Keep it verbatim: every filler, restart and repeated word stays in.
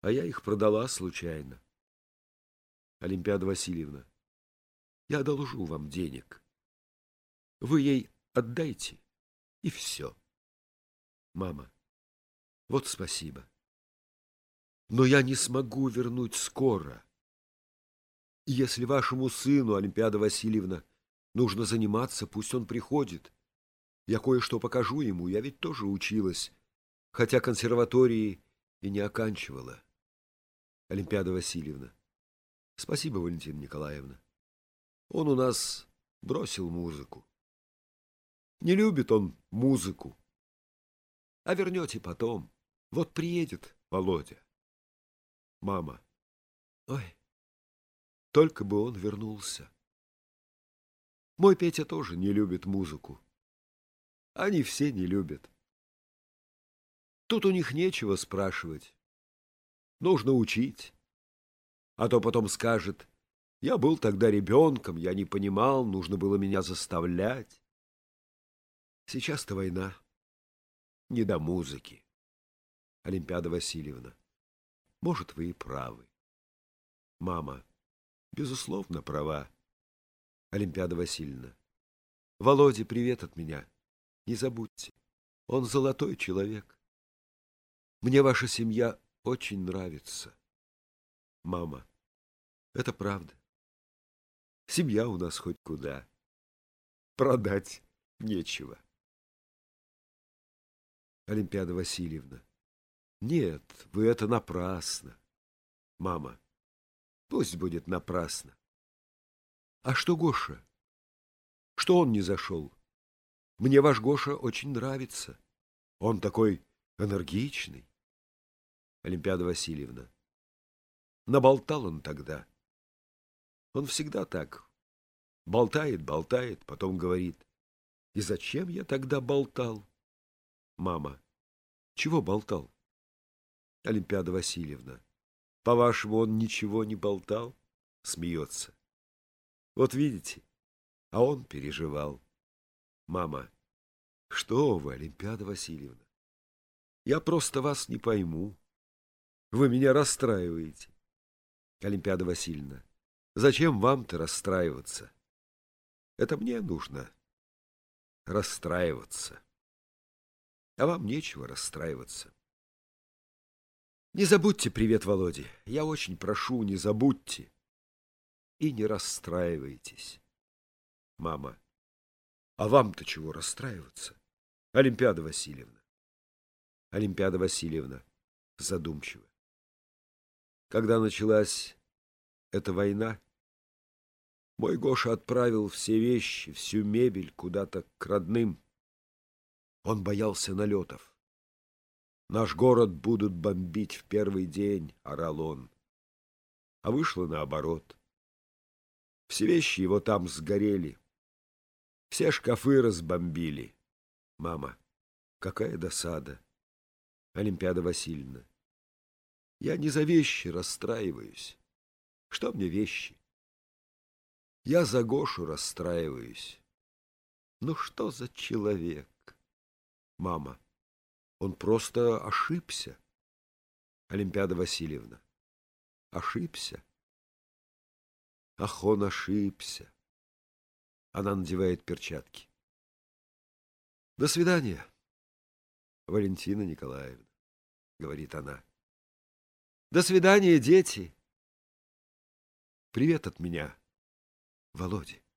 А я их продала случайно. Олимпиада Васильевна, я одолжу вам денег. Вы ей отдайте, и все. Мама, вот спасибо. Но я не смогу вернуть скоро. И если вашему сыну, Олимпиада Васильевна, нужно заниматься, пусть он приходит. Я кое-что покажу ему, я ведь тоже училась, хотя консерватории и не оканчивала. Олимпиада Васильевна, спасибо, Валентина Николаевна. Он у нас бросил музыку. Не любит он музыку. А вернете потом. Вот приедет Володя. Мама, ой, только бы он вернулся. Мой Петя тоже не любит музыку. Они все не любят. Тут у них нечего спрашивать. Нужно учить. А то потом скажет: я был тогда ребенком, я не понимал, нужно было меня заставлять. Сейчас-то война. Не до музыки. Олимпиада Васильевна, может, вы и правы. Мама, безусловно, права. Олимпиада Васильевна, Володе привет от меня. Не забудьте, он золотой человек. Мне ваша семья очень нравится. Мама, это правда. Семья у нас хоть куда. Продать нечего. Олимпиада Васильевна, нет, вы это напрасно. Мама, пусть будет напрасно. А что Гоша? Что он не зашел? Мне ваш Гоша очень нравится. Он такой энергичный. Олимпиада Васильевна, наболтал он тогда. Он всегда так. Болтает, болтает, потом говорит: и зачем я тогда болтал? Мама, чего болтал? Олимпиада Васильевна, по-вашему, он ничего не болтал? Смеется. Вот видите, а он переживал. Мама, что вы, Олимпиада Васильевна? Я просто вас не пойму. Вы меня расстраиваете. Олимпиада Васильевна, зачем вам-то расстраиваться? Это мне нужно расстраиваться. А вам нечего расстраиваться. Не забудьте привет Володе. Я очень прошу, не забудьте. И не расстраивайтесь. Мама, а вам-то чего расстраиваться? Олимпиада Васильевна. Олимпиада Васильевна задумчиво. Когда началась эта война, мой Гоша отправил все вещи, всю мебель куда-то к родным. Он боялся налетов. Наш город будут бомбить в первый день, орал он. А вышло наоборот. Все вещи его там сгорели. Все шкафы разбомбили. Мама, какая досада. Олимпиада Васильевна, я не за вещи расстраиваюсь. Что мне вещи? Я за Гошу расстраиваюсь. Ну что за человек? Мама, он просто ошибся. Олимпиада Васильевна, ошибся? Ах, он ошибся. Она надевает перчатки. До свидания, Валентина Николаевна, говорит она. До свидания, дети. Привет от меня, Володе.